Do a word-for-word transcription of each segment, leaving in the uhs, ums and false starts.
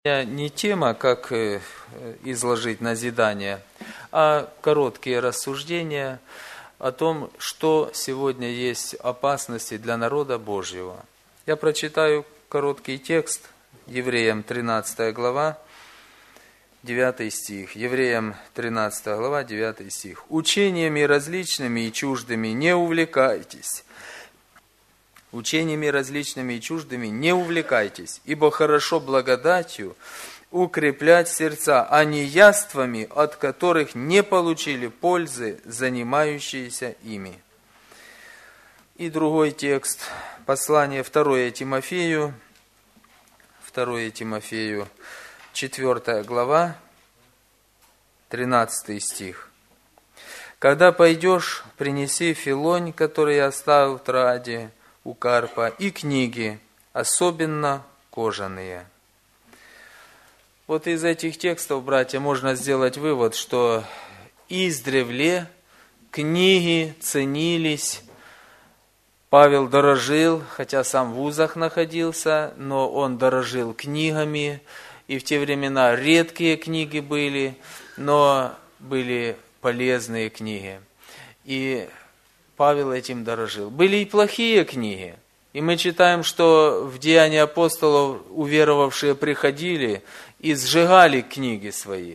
Не тема, как изложить назидание, а короткие рассуждения о том, что сегодня есть опасности для народа Божьего. Я прочитаю короткий текст, Евреям тринадцатая глава, девятый стих. Евреям тринадцатая глава, девятый стих. «Учениями различными и чуждыми не увлекайтесь». Учениями различными и чуждыми не увлекайтесь, ибо хорошо благодатью укреплять сердца, а не яствами, от которых не получили пользы занимающиеся ими. И другой текст, послание второе Тимофею, второе Тимофею, четвёртая глава, тринадцатый стих. «Когда пойдешь, принеси филонь, который я оставил в Троаде, у Карпа, и книги, особенно кожаные». Вот из этих текстов, братья, можно сделать вывод, что издревле книги ценились. Павел дорожил, хотя сам в вузах находился, но он дорожил книгами, и в те времена редкие книги были, но были полезные книги. И Павел этим дорожил. Были и плохие книги. И мы читаем, что в Деянии апостолов уверовавшие приходили и сжигали книги свои.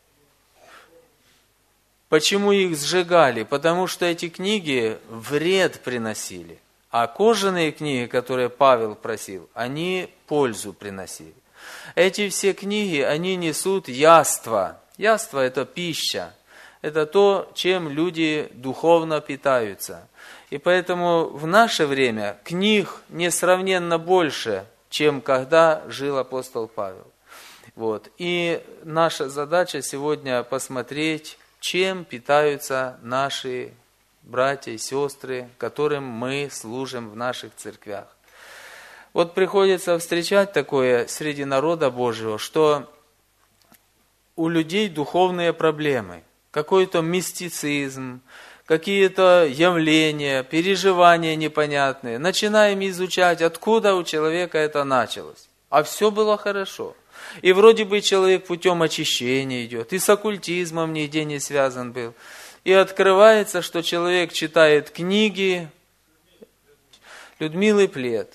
Почему их сжигали? Потому что эти книги вред приносили. А кожаные книги, которые Павел просил, они пользу приносили. Эти все книги, они несут яство. Яство – это пища. Это то, чем люди духовно питаются. И поэтому в наше время книг несравненно больше, чем когда жил апостол Павел. Вот. И наша задача сегодня посмотреть, чем питаются наши братья и сестры, которым мы служим в наших церквях. Вот приходится встречать такое среди народа Божьего, что у людей духовные проблемы. Какой-то мистицизм, какие-то явления, переживания непонятные. Начинаем изучать, откуда у человека это началось. А все было хорошо. И вроде бы человек путем очищения идет, и с оккультизмом нигде не связан был. И открывается, что человек читает книги Людмилы Плет,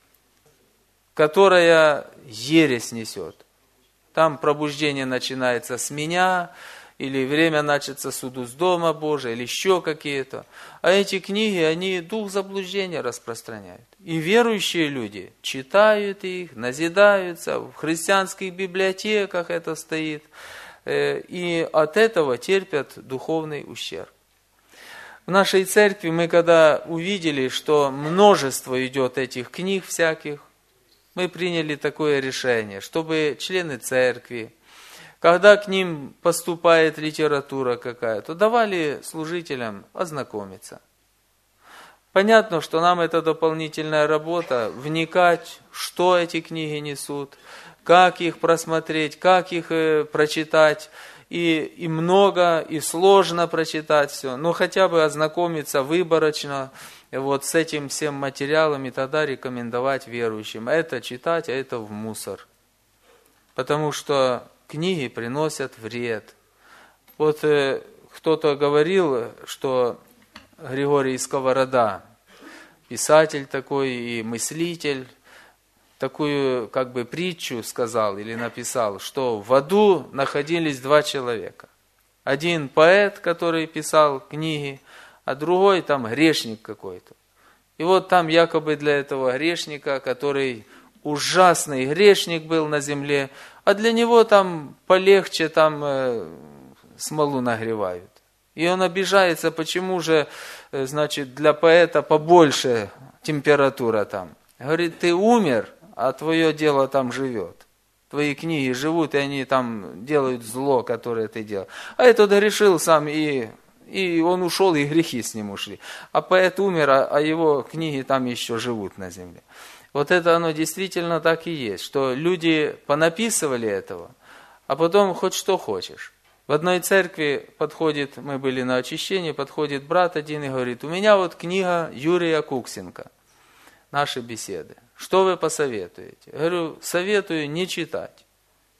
которая ересь несет. Там пробуждение начинается с меня, или время начаться суду с Дома Божия, или еще какие-то. А эти книги, они дух заблуждения распространяют. И верующие люди читают их, назидаются, в христианских библиотеках это стоит. И от этого терпят духовный ущерб. В нашей церкви мы когда увидели, что множество идет этих книг всяких, мы приняли такое решение, чтобы члены церкви, когда к ним поступает литература какая-то, давали служителям ознакомиться. Понятно, что нам это дополнительная работа, вникать, что эти книги несут, как их просмотреть, как их прочитать. И, и много, и сложно прочитать все, но хотя бы ознакомиться выборочно вот с этим всем материалом и тогда рекомендовать верующим. Это читать, а это в мусор. Потому что книги приносят вред. Вот э, кто-то говорил, что Григорий Сковорода, писатель такой и мыслитель, такую как бы притчу сказал или написал, что в аду находились два человека. Один поэт, который писал книги, а другой там грешник какой-то. И вот там якобы для этого грешника, который ужасный грешник был на земле, а для него там полегче, там э, смолу нагревают. И он обижается, почему же, э, значит, для поэта побольше температура там. Говорит, ты умер, а твое дело там живет. Твои книги живут, и они там делают зло, которое ты делал. А этот грешил сам, и, и он ушел, и грехи с ним ушли. А поэт умер, а, а его книги там еще живут на земле. Вот это оно действительно так и есть, что люди понаписывали этого, а потом хоть что хочешь. В одной церкви подходит, мы были на очищении, подходит брат один и говорит, у меня вот книга Юрия Куксенко, наши беседы. Что вы посоветуете? Я говорю, советую не читать.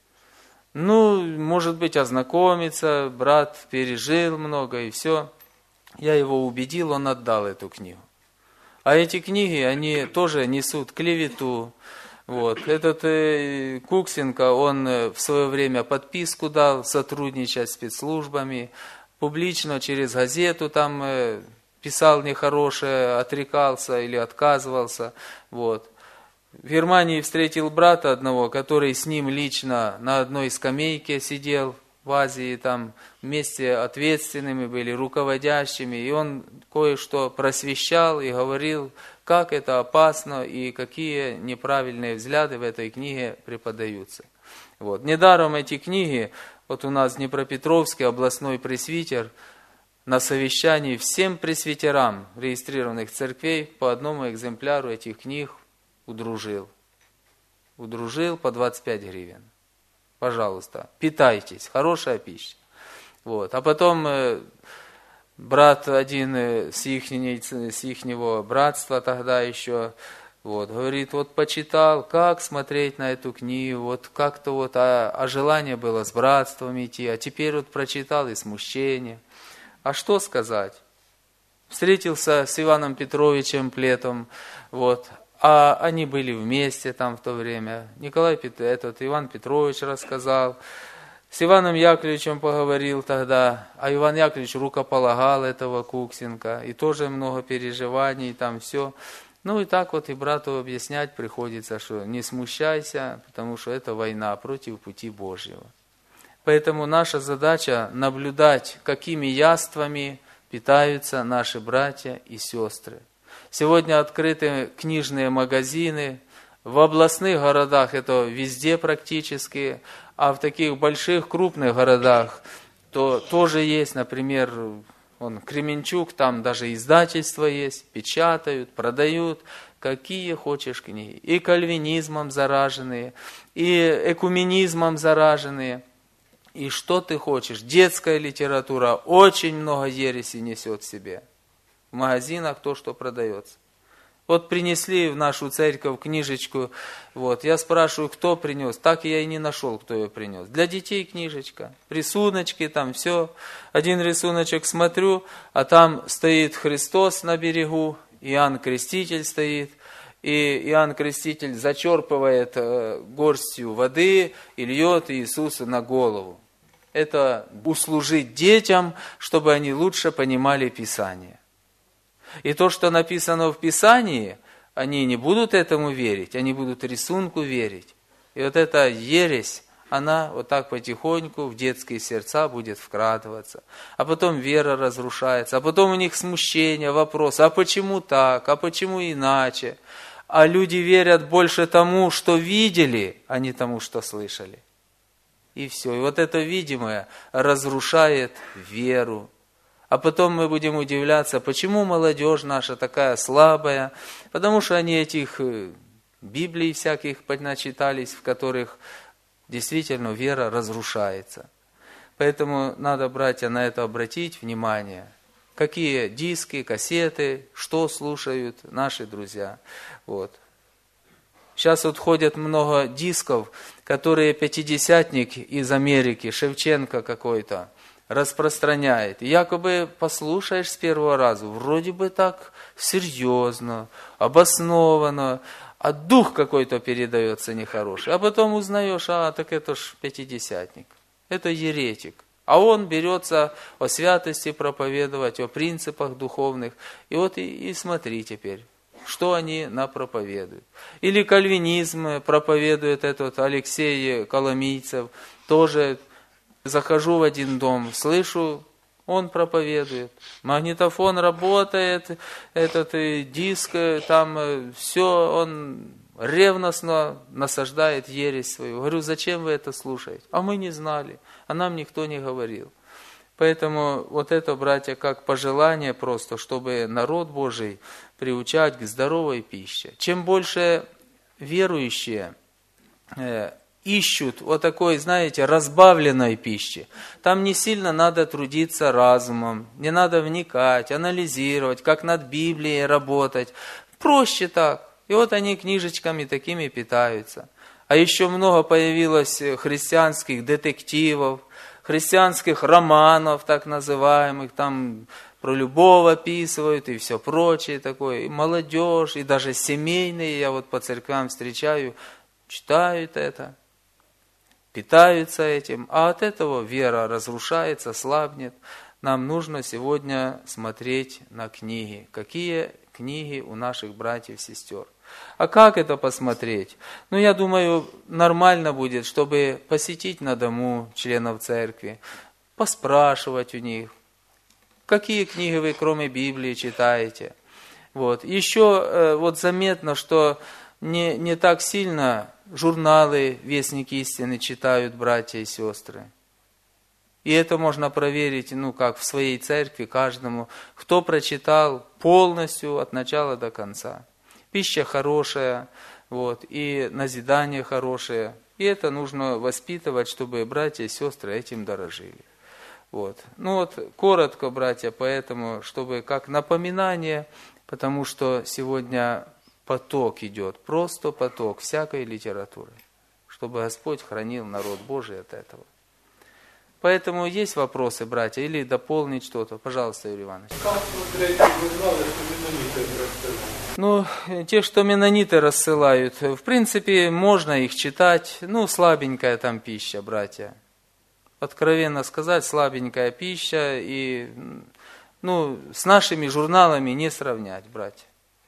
Ну, может быть, ознакомиться, брат пережил много и все. Я его убедил, он отдал эту книгу. А эти книги, они тоже несут клевету. Вот. Этот э, Куксенко, он э, в свое время подписку дал сотрудничать с спецслужбами, публично через газету там э, писал нехорошее, отрекался или отказывался. Вот. В Германии встретил брата одного, который с ним лично на одной скамейке сидел, в Азии, там вместе ответственными были, руководящими, и он кое-что просвещал и говорил, как это опасно и какие неправильные взгляды в этой книге преподаются. Вот. Недаром эти книги, вот у нас Днепропетровский областной пресвитер на совещании всем пресвитерам регистрированных церквей по одному экземпляру этих книг удружил. Удружил по двадцать пять гривен. Пожалуйста, питайтесь, хорошая пища. Вот. А потом э, брат один э, с, ихней, с ихнего братства тогда еще, вот, говорит, вот почитал, как смотреть на эту книгу, вот как-то вот, а, а желание было с братством идти, а теперь вот прочитал и смущение. А что сказать? Встретился с Иваном Петровичем Плетом, вот, а они были вместе там в то время. Николай Пет... этот Иван Петрович рассказал. С Иваном Яковлевичем поговорил тогда. А Иван Яковлевич рукополагал этого Куксенко. И тоже много переживаний, там все. Ну и так вот и брату объяснять приходится, что не смущайся, потому что это война против пути Божьего. Поэтому наша задача наблюдать, какими яствами питаются наши братья и сестры. Сегодня открыты книжные магазины, в областных городах это везде практически, а в таких больших, крупных городах то тоже есть, например, вон, Кременчук, там даже издательство есть, печатают, продают, какие хочешь книги. И кальвинизмом зараженные, и экуменизмом зараженные, и что ты хочешь. Детская литература очень много ереси несет в себе. В магазинах то, что продается. Вот принесли в нашу церковь книжечку, вот, я спрашиваю, кто принес, так я и не нашел, кто ее принес. Для детей книжечка, рисуночки, там все. Один рисуночек смотрю, а там стоит Христос на берегу, Иоанн Креститель стоит, и Иоанн Креститель зачерпывает горстью воды и льет Иисусу на голову. Это услужить детям, чтобы они лучше понимали Писание. И то, что написано в Писании, они не будут этому верить, они будут рисунку верить. И вот эта ересь, она вот так потихоньку в детские сердца будет вкрадываться. А потом вера разрушается, а потом у них смущение, вопрос, а почему так, а почему иначе? А люди верят больше тому, что видели, а не тому, что слышали. И все. И вот это видимое разрушает веру. А потом мы будем удивляться, почему молодежь наша такая слабая, потому что они этих Библий всяких подначитались, в которых действительно вера разрушается. Поэтому надо, братья, на это обратить внимание. Какие диски, кассеты, что слушают наши друзья. Вот. Сейчас вот ходят много дисков, которые пятидесятник из Америки, Шевченко какой-то, распространяет. И якобы послушаешь с первого раза, вроде бы так серьезно, обоснованно, а дух какой-то передается нехороший. А потом узнаешь, а так это ж пятидесятник, это еретик. А он берется о святости проповедовать, о принципах духовных. И вот и, и смотри теперь, что они напроповедуют. Или кальвинизм проповедует этот Алексей Коломийцев, тоже. Захожу в один дом, слышу, он проповедует. Магнитофон работает, этот диск, там все, он ревностно насаждает ересь свою. Говорю, зачем вы это слушаете? А мы не знали, а нам никто не говорил. Поэтому вот это, братья, как пожелание просто, чтобы народ Божий приучать к здоровой пище. Чем больше верующие ищут вот такой, знаете, разбавленной пищи. Там не сильно надо трудиться разумом, не надо вникать, анализировать, как над Библией работать. Проще так. И вот они книжечками такими питаются. А еще много появилось христианских детективов, христианских романов, так называемых, там про любовь описывают и все прочее такое, и молодежь, и даже семейные, я вот по церквям встречаю, читают это, питаются этим, а от этого вера разрушается, слабнет. Нам нужно сегодня смотреть на книги, какие книги у наших братьев и сестер. А как это посмотреть? Ну, я думаю, нормально будет, чтобы посетить на дому членов церкви, поспрашивать у них, какие книги вы кроме Библии читаете. Вот. Еще вот заметно, что не, не так сильно журналы «Вестники истины» читают братья и сестры. И это можно проверить, ну, как в своей церкви, каждому, кто прочитал полностью от начала до конца. Пища хорошая, вот, и назидание хорошее. И это нужно воспитывать, чтобы братья и сестры этим дорожили. Вот. Ну вот, коротко, братья, поэтому, чтобы как напоминание, потому что сегодня поток идет, просто поток всякой литературы, чтобы Господь хранил народ Божий от этого. Поэтому есть вопросы, братья, или дополнить что-то? Пожалуйста, Юрий Иванович. Как смотреть, вы знали, что менониты рассылают? Ну, те, что менониты рассылают, в принципе, можно их читать. Ну, слабенькая там пища, братья. Откровенно сказать, слабенькая пища. И, ну, с нашими журналами не сравнять, братья.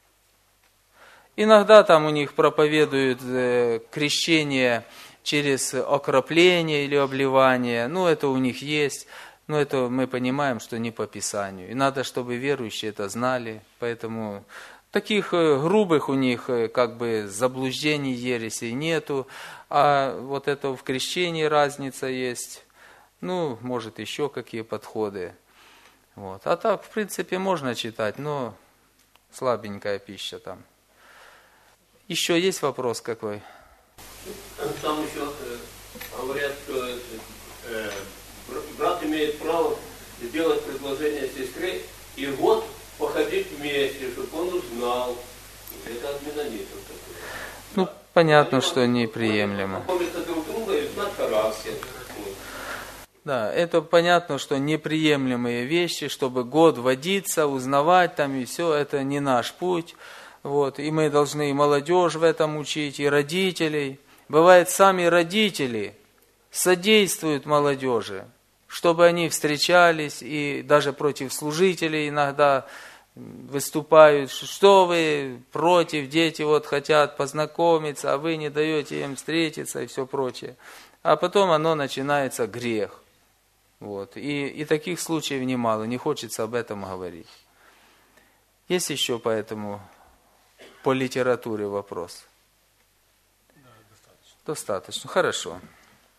Иногда там у них проповедуют э, крещение через окропление или обливание, ну это у них есть, но это мы понимаем, что не по Писанию. И надо, чтобы верующие это знали, поэтому таких грубых у них как бы заблуждений, ересей нету, а вот это в крещении разница есть, ну, может еще какие подходы. Вот. А так, в принципе, можно читать, но слабенькая пища там. Еще есть вопрос какой? Там еще э, говорят, что э, брат имеет право сделать предложение сестре и год походить вместе, чтобы он узнал. Это от менонитов такое. Ну, понятно, они что неприемлемо. Знакомиться друг друга и знать характер. Да, это понятно, что неприемлемые вещи, чтобы год водиться, узнавать там и все, это не наш путь. Вот, и мы должны и молодежь в этом учить, и родителей. Бывает, сами родители содействуют молодежи, чтобы они встречались и даже против служителей иногда выступают, что вы против, дети вот хотят познакомиться, а вы не даете им встретиться и все прочее. А потом оно начинается грех. Вот. И, и таких случаев немало, не хочется об этом говорить. Есть еще поэтому по литературе вопрос? Да, достаточно. Достаточно, хорошо.